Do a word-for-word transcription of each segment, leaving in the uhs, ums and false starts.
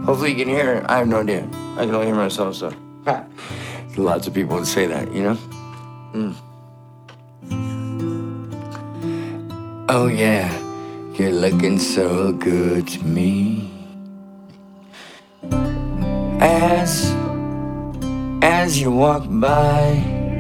Hopefully you can hear it. I have no idea. I can only hear myself, so. Lots of people would say that, you know? Mm. Oh yeah, you're looking so good to me. As, as you walk by,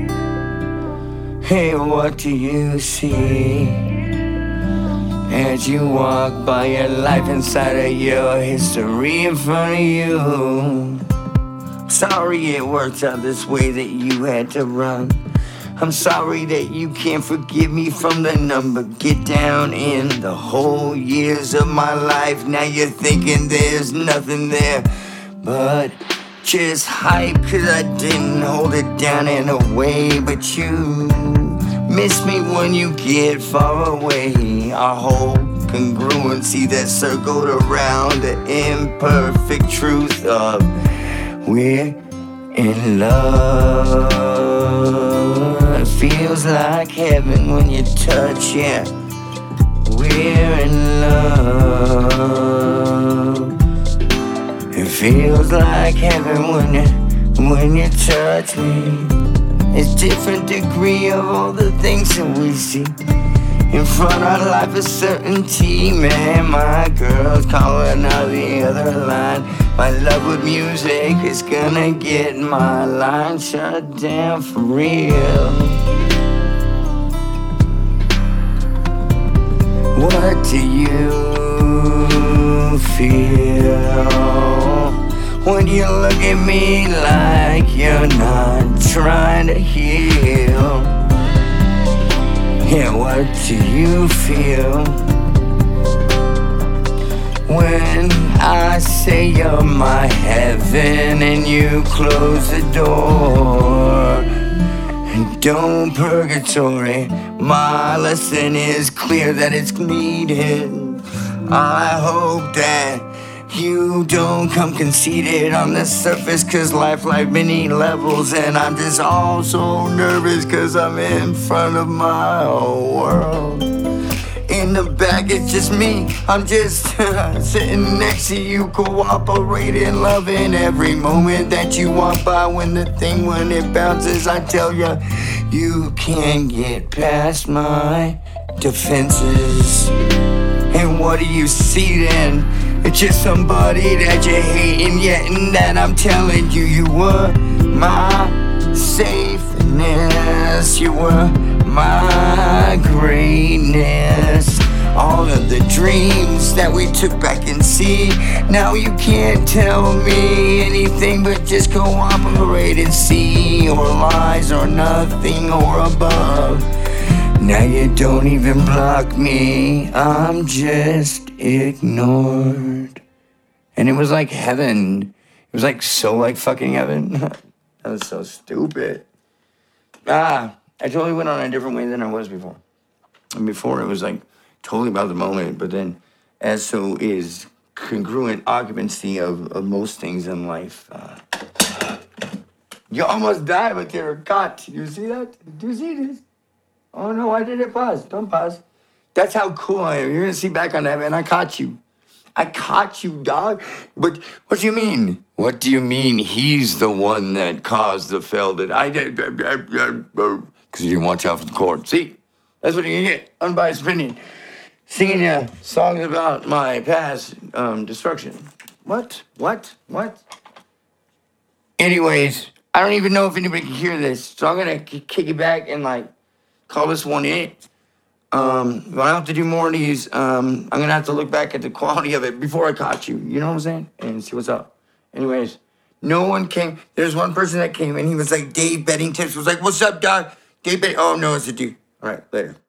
hey, what do you see? As you walk by your life inside of your history in front of you. Sorry it worked out this way, that you had to run. I'm sorry that you can't forgive me from the number. Get down in the whole years of my life. Now you're thinking there's nothing there but just hype, cause I didn't hold it down in a way. But you miss me when you get far away. Our whole congruency that circled around the imperfect truth of we're in love. It feels like heaven when you touch, yeah. We're in love. It feels like heaven when you, when you touch me. It's different degree of all the things that we see. In front of life is certainty, man. My girl's calling out the other line. My love with music is gonna get my line shut down for real. What do you feel when you look at me like you're not trying to heal? Yeah, what do you feel when I say you're my heaven and you close the door? And don't purgatory, my lesson is clear that it's needed. I hope that you don't come conceited on the surface, cause life like many levels. And I'm just all so nervous cause I'm in front of my whole world. In the back it's just me, I'm just sitting next to you, cooperating, loving every moment that you walk by. When the thing, when it bounces, I tell you, you can't get past my defenses. And what do you see then? It's just somebody that you hate, and yet in that I'm telling you, you were my safeness. You were my greatness. All of the dreams that we took back and see. Now you can't tell me anything but just cooperate and see, or lies or nothing or above. Now you don't even block me, I'm just ignored. And it was like heaven. It was like so like fucking heaven. That was so stupid. Ah, I totally went on a different way than I was before. And before it was like totally about the moment, but then as so is congruent occupancy of, of most things in life. Uh, you almost died with your cut. You see that? Do you see this? Oh no, why did it pause? Don't pause. That's how cool I am. You're gonna see back on that, man. I caught you. I caught you, dog. But what do you mean? What do you mean he's the one that caused the fail that I did? Because you didn't watch out for the chord. See? That's what you get. Unbiased opinion. Singing you songs about my past um, destruction. What? What? What? Anyways, I don't even know if anybody can hear this, so I'm gonna kick it back and like call this one it. Um, when I have to do more of these, um, I'm gonna have to look back at the quality of it before I caught you. You know what I'm saying? And see what's up. Anyways, no one came. There's one person that came and he was like, Dave Betting Tips was like, what's up, dog? Dave Betting. Oh no, it's a dude. All right, later.